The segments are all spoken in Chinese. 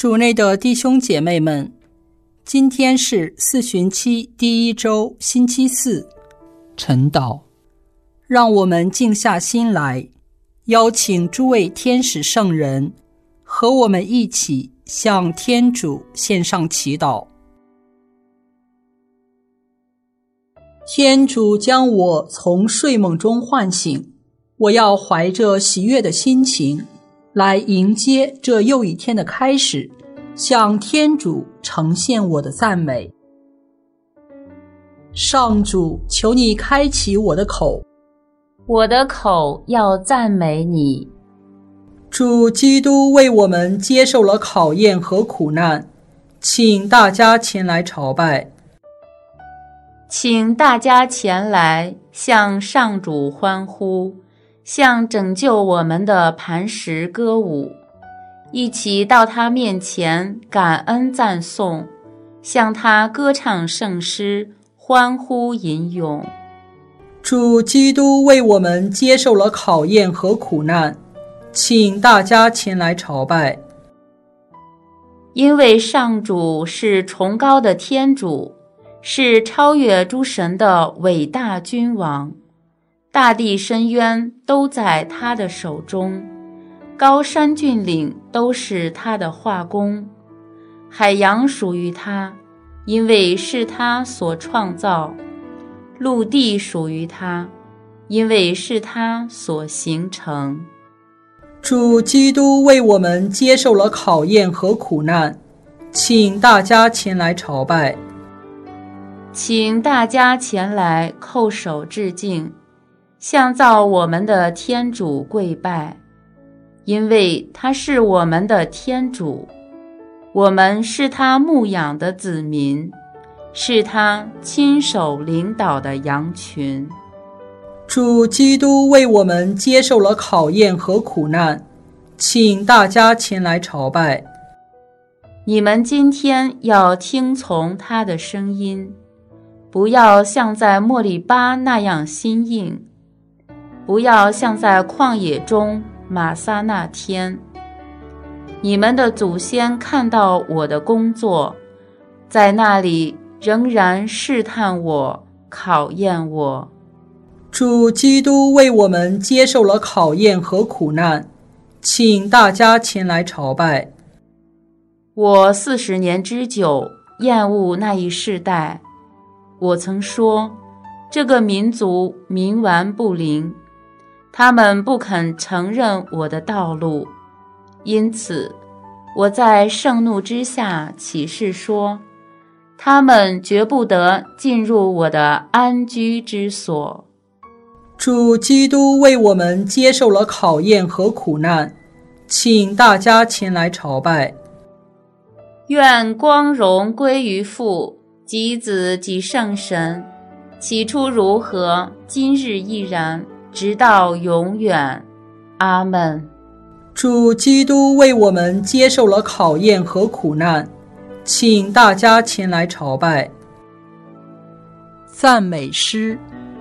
主内的弟兄姐妹们，今天是四旬期第1周星期四，晨祷。让我们静下心来，邀请诸位天使圣人和我们一起向天主献上祈祷。天主将我从睡梦中唤醒，我要怀着喜悦的心情来迎接这又一天的开始，向天主呈现我的赞美。上主，求你开启我的口， 我的口要赞美你。 主基督为我们接受了考验和苦难，请大家前来朝拜。 请大家前来向上主欢呼，向拯救我们的磐石歌舞，一起到他面前感恩赞颂，向他歌唱圣诗，欢呼吟咏。 主基督为我们接受了考验和苦难，请大家前来朝拜。 因为上主是崇高的天主，是超越诸神的伟大君王，大地深渊都在他的手中，高山峻岭都是他的画工，海洋属于他，因为是他所创造，陆地属于他，因为是他所形成。 主基督为我们接受了考验和苦难，请大家前来朝拜。 请大家前来叩首致敬，向造我们的天主跪拜，因为他是我们的天主，我们是他牧养的子民，是他亲手领导的羊群。 主基督为我们接受了考验和苦难，请大家前来朝拜。 你们今天要听从他的声音，不要像在莫利巴那样心硬，不要像在旷野中玛撒那天。你们的祖先看到我的工作，在那里仍然试探我，考验我。 主基督为我们接受了考验和苦难，请大家前来朝拜。 我40年之久厌恶那一世代，我曾说，这个民族冥顽不灵，他们不肯承认我的道路，因此我在盛怒之下起誓说，他们绝不得进入我的安居之所。 主基督为我们接受了考验和苦难，请大家前来朝拜。 愿光荣归于父及子及圣神，起初如何，今日亦然，直到永远。阿们。 主基督为我们接受了考验和苦难，请大家前来朝拜。赞美诗。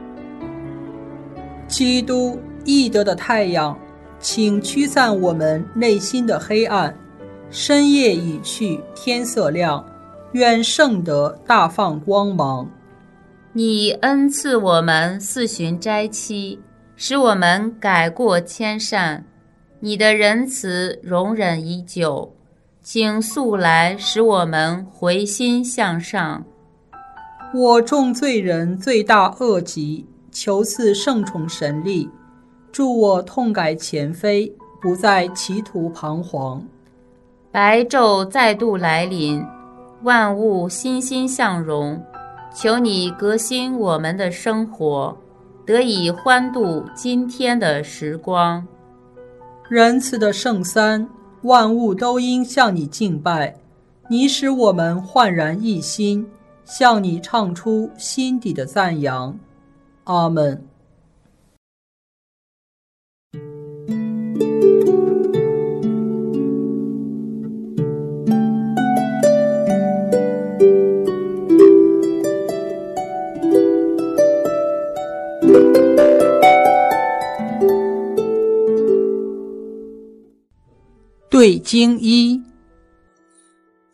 基督，义德的太阳，请驱散我们内心的黑暗。深夜已去，天色亮，愿圣德大放光芒。 你恩赐我们4旬斋期，使我们改过迁善。你的仁慈容忍已久，请速来使我们回心向上。 我众罪人罪大恶极，求赐圣宠神力，助我痛改前非，不再歧途彷徨。 白昼再度来临，万物欣欣向荣，求你革新我们的生活，得以欢度今天的时光。 仁慈的圣三，万物都应向你敬拜，你使我们焕然一新，向你唱出心底的赞扬。阿们。对经一，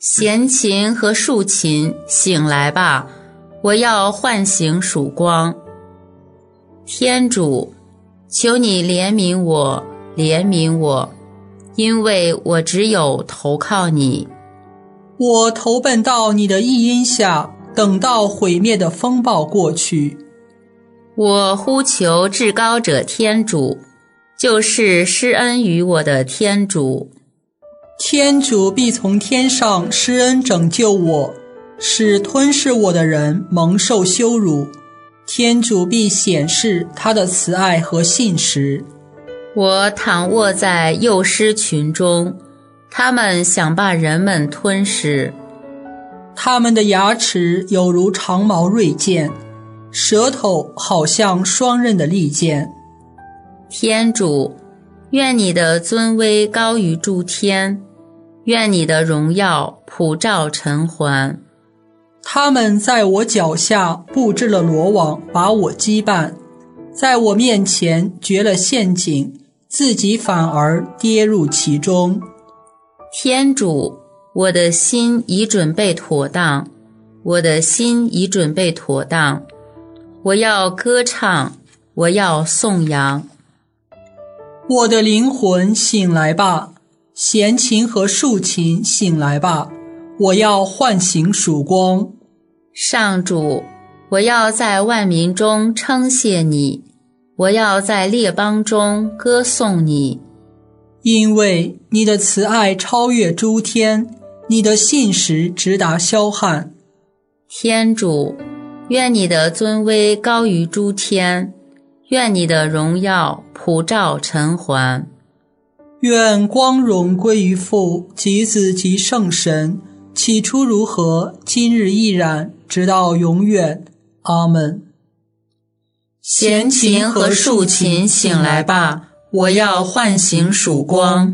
弦琴和竖琴，醒来吧，我要唤醒曙光。天主，求你怜悯我，怜悯我，因为我只有投靠你。 我投奔到你的庇荫下，等到毁灭的风暴过去。 我呼求至高者天主，就是施恩于我的天主。 天主必从天上施恩拯救我，使吞噬我的人蒙受羞辱。天主必显示他的慈爱和信实。 我躺卧在幼狮群中，他们想把人们吞噬。 他们的牙齿有如长矛锐剑，舌头好像双刃的利剑。 天主，愿你的尊威高于诸天，愿你的荣耀普照尘寰。 他们在我脚下布置了罗网，把我羁绊，在我面前掘了陷阱，自己反而跌入其中。 天主，我的心已准备妥当，我的心已准备妥当，我要歌唱，我要颂扬。 我的灵魂醒来吧，弦琴和竖琴醒来吧，我要唤醒曙光。 上主，我要在万民中称谢你，我要在列邦中歌颂你。 因为你的慈爱超越诸天，你的信实直达霄汉。 天主，愿你的尊威高于诸天，愿你的荣耀普照尘寰。 愿光荣归于父及子及圣神，起初如何，今日亦然，直到永远。阿们。 弦琴和竖琴醒来吧，我要唤醒曙光。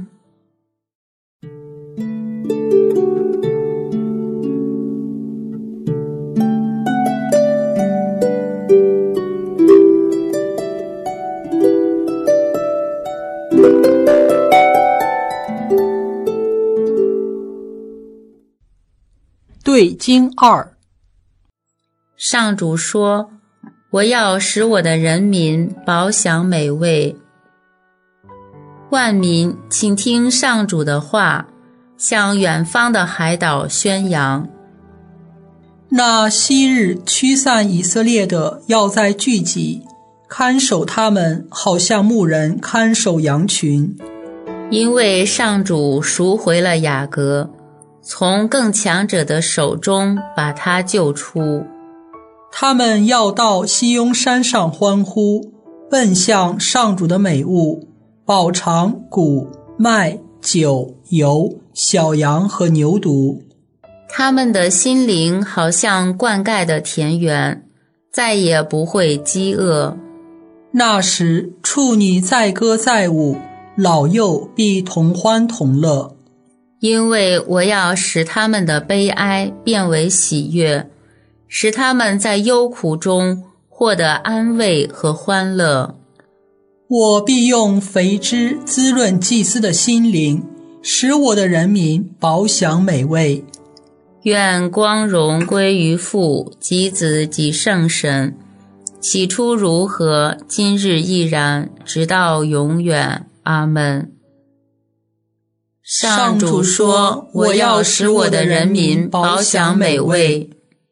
对经2。 上主说，我要使我的人民饱享美味。万民，请听上主的话，向远方的海岛宣扬。 那昔日驱散以色列的要再聚集，看守他们，好像牧人看守羊群。 因为上主赎回了雅各，从更强者的手中把他救出。 他们要到西雍山上欢呼，奔向上主的美物，饱尝谷、麦、酒、油、小羊和牛犊。 他们的心灵好像灌溉的田园，再也不会饥饿。 那时处女载歌载舞，老幼必同欢同乐。 因为我要使他们的悲哀变为喜悦，使他们在忧苦中获得安慰和欢乐。 我必用肥汁滋润祭司的心灵，使我的人民饱享美味。 愿光荣归于父及子及圣神，起初如何，今日亦然，直到永远。阿们。上主说，我要使我的人民饱享美味。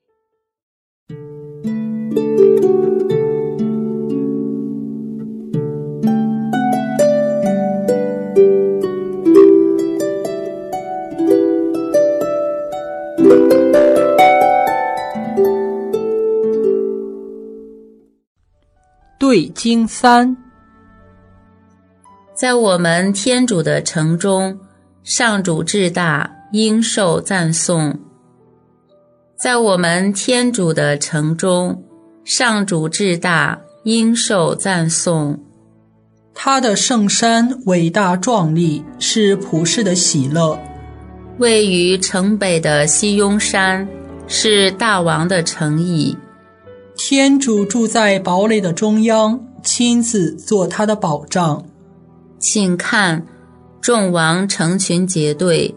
对经3。 在我们天主的城中，上主至大，应受赞颂。在我们天主的城中，上主至大，应受赞颂。 他的圣山伟大壮丽，是普世的喜乐。 位于城北的西雍山，是大王的城邑。 天主住在堡垒的中央，亲自做他的保障。 请看，众王成群结队，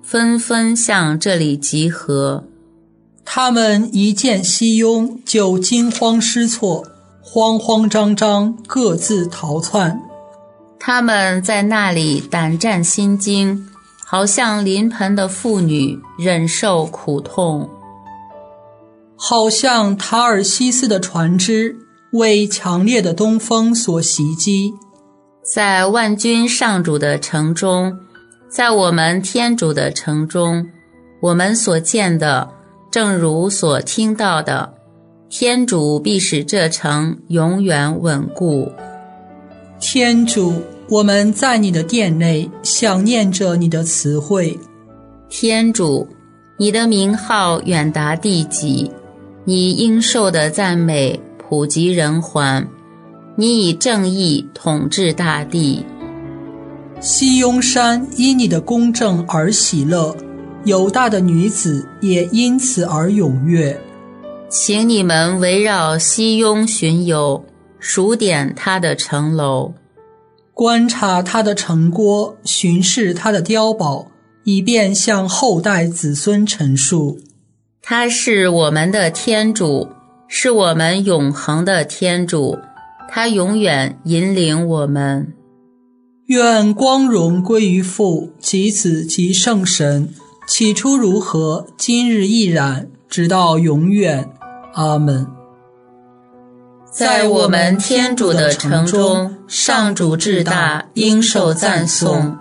纷纷向这里集合。 他们一见熙雍就惊慌失措，慌慌张张，各自逃窜。 他们在那里胆战心惊，好像临盆的妇女忍受苦痛， 好像塔尔西斯的船只为强烈的东风所袭击。 在万军上主的城中，在我们天主的城中，我们所见的正如所听到的，天主必使这城永远稳固。 天主，我们在你的殿内想念着你的慈惠。 天主，你的名号远达地极，你应受的赞美普及人寰，你以正义统治大地。 熙雍山因你的公正而喜乐，犹大的女子也因此而踊跃。 请你们围绕熙雍巡游，数点他的城楼， 观察他的城郭，巡视他的碉堡，以便向后代子孙陈述。 他是我们的天主，是我们永恒的天主，他永远引领我们。 愿光荣归于父及子及圣神，起初如何，今日亦然，直到永远。阿们。 在我们天主的城中，上主至大，应受赞颂。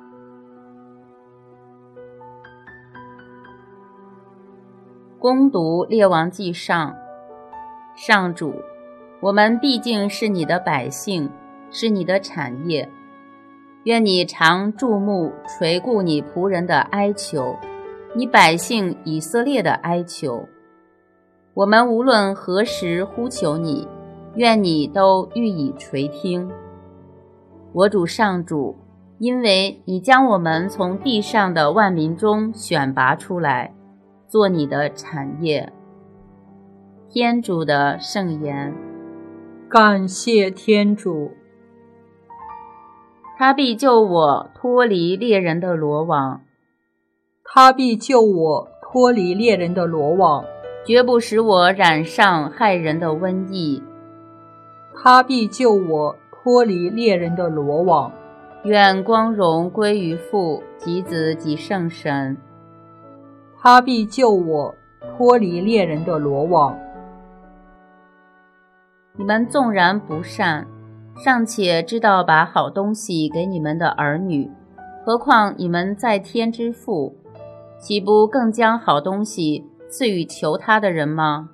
恭读列王纪上。上主，我们毕竟是你的百姓，是你的产业，愿你常注目垂顾你仆人的哀求，你百姓以色列的哀求。我们无论何时呼求你，愿你都予以垂听。我主上主，因为你将我们从地上的万民中选拔出来，做你的产业。天主的圣言。 感谢天主。 他必救我脱离猎人的罗网， 他必救我脱离猎人的罗网， 绝不使我染上害人的瘟疫。 他必救我脱离猎人的罗网。 愿光荣归于父及子及圣神。 他必救我脱离猎人的罗网。 你们纵然不善，尚且知道把好东西给你们的儿女，何况你们在天之父，岂不更将好东西赐予求他的人吗？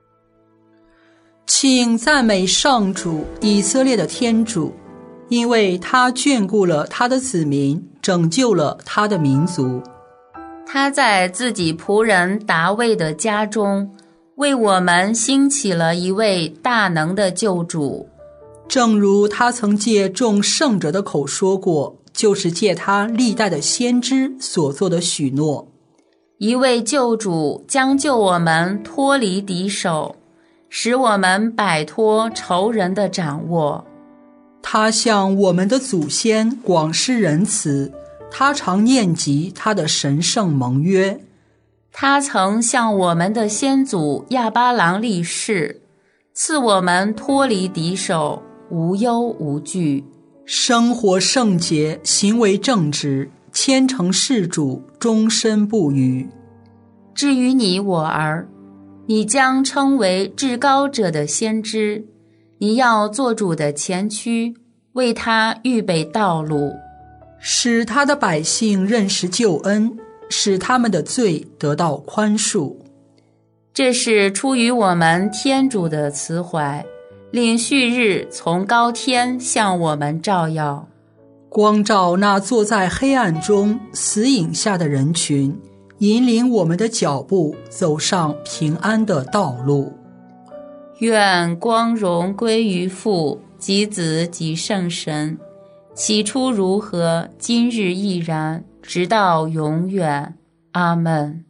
请赞美上主以色列的天主，因为他眷顾了他的子民，拯救了他的民族。 他在自己仆人达味的家中，为我们兴起了一位大能的救主， 正如他曾借众圣者的口说过，就是借他历代的先知所做的许诺。 一位救主将救我们脱离敌手，使我们摆脱仇人的掌握。 他向我们的祖先广施仁慈，他常念及他的神圣盟约。 他曾向我们的先祖亚巴郎立誓，赐我们脱离敌手，无忧无惧， 生活圣洁，行为正直，虔诚事主，终身不渝。 至于你我儿，你将称为至高者的先知，你要做主的前驱，为他预备道路， 使他的百姓认识救恩，使他们的罪得到宽恕。 这是出于我们天主的慈怀，令旭日从高天向我们照耀， 光照那坐在黑暗中死影下的人群，引领我们的脚步走上平安的道路。 愿光荣归于父及子及圣神，起初如何，今日亦然，直到永远。阿们。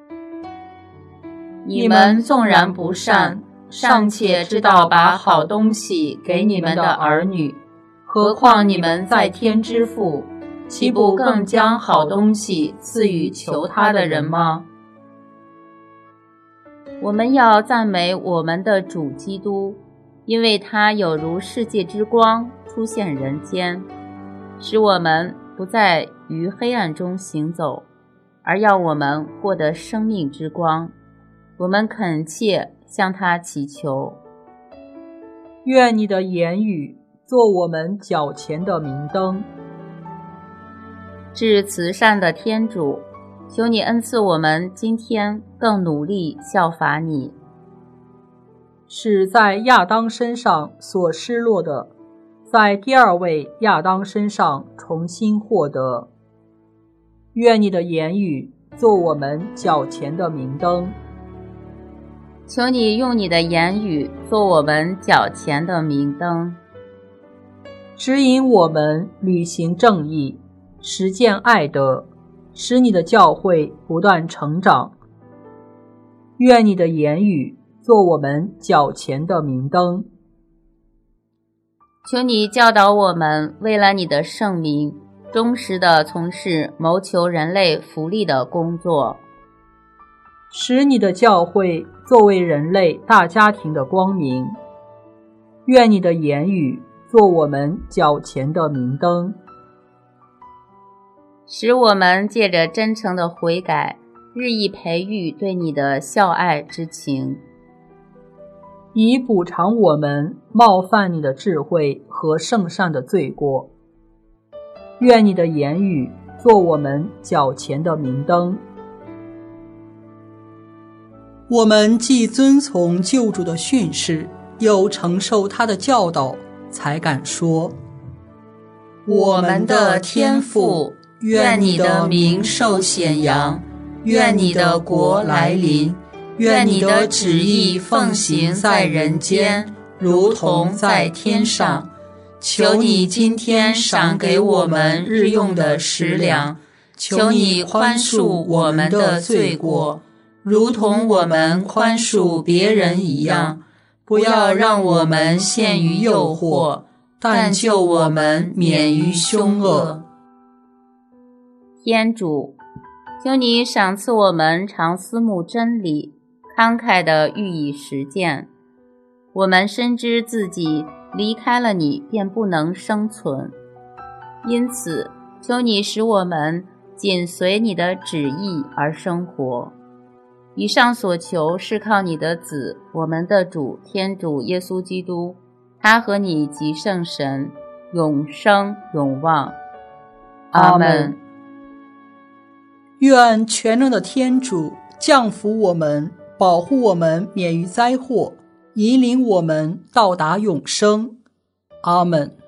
你们纵然不善，尚且知道把好东西给你们的儿女，何况你们在天之父， 岂不更将好东西赐予求他的人吗？我们要赞美我们的主基督，因为他有如世界之光出现人间，使我们不再于黑暗中行走，而要我们获得生命之光。我们恳切向他祈求。 愿你的言语做我们脚前的明灯。 至慈善的天主，求你恩赐我们今天更努力效法你， 使在亚当身上所失落的，在第二位亚当身上重新获得。愿你的言语做我们脚前的明灯。 求你用你的言语做我们脚前的明灯， 指引我们履行正义，实践爱德，使你的教会不断成长。愿你的言语做我们脚前的明灯。 求你教导我们为了你的圣名，忠实地从事谋求人类福利的工作， 使你的教会作为人类大家庭的光明。愿你的言语做我们脚前的明灯， 使我们借着真诚的悔改，日益培育对你的孝爱之情， 以补偿我们冒犯你的智慧和圣善的罪过。愿你的言语做我们脚前的明灯。我们既遵从救主的训示，又承受他的教导，才敢说： 我们的天父，愿你的名受显扬，愿你的国来临，愿你的旨意奉行在人间，如同在天上。求你今天赏给我们日用的食粮，求你宽恕我们的罪过，如同我们宽恕别人一样，不要让我们陷于诱惑，但救我们免于凶恶。天主，求你赏赐我们常思慕真理，慷慨地予以实践。我们深知自己离开了你便不能生存，因此求你使我们紧随你的旨意而生活。以上所求是靠你的子，我们的主天主耶稣基督，他和你及圣神永生永望。阿们。 愿全能的天主降福我们，保护我们免于灾祸，引领我们到达永生。阿们。